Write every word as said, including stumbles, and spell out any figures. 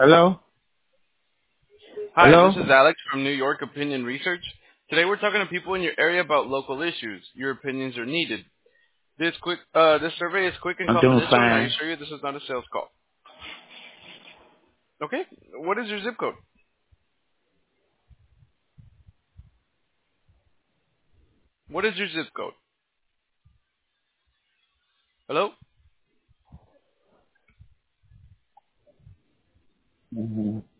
Hello? Hi, this Hello? is Alex from New York Opinion Research. Today we're talking to people in your area about local issues. Your opinions are needed. This quick, uh, this survey is quick and I'm doing confidential, and I fine. assure you this is not a sales call. Okay? What is your zip code? What is your zip code? Hello? Mm-hmm.